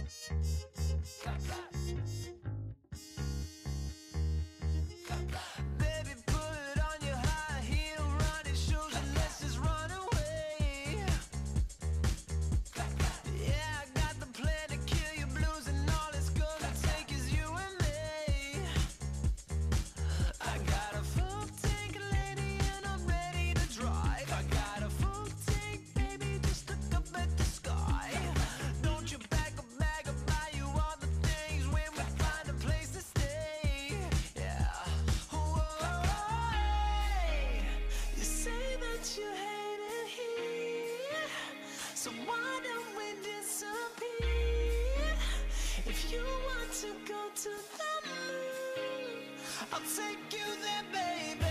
Baby, put on your high heel running shoes and let's just run away. Yeah, I got the plan to kill your blues, and all it's gonna take is you and me. I got a full tank, lady, and I'm ready to drive. I got a full tank, baby, just look up at the sky. Don't you pack a bag, I'll buy you all the things when we find a place to stay. Yeah. Whoa, hey. You say that you hate it here, so why don't we disappear? If you want to go to the moon, I'll take you there, baby.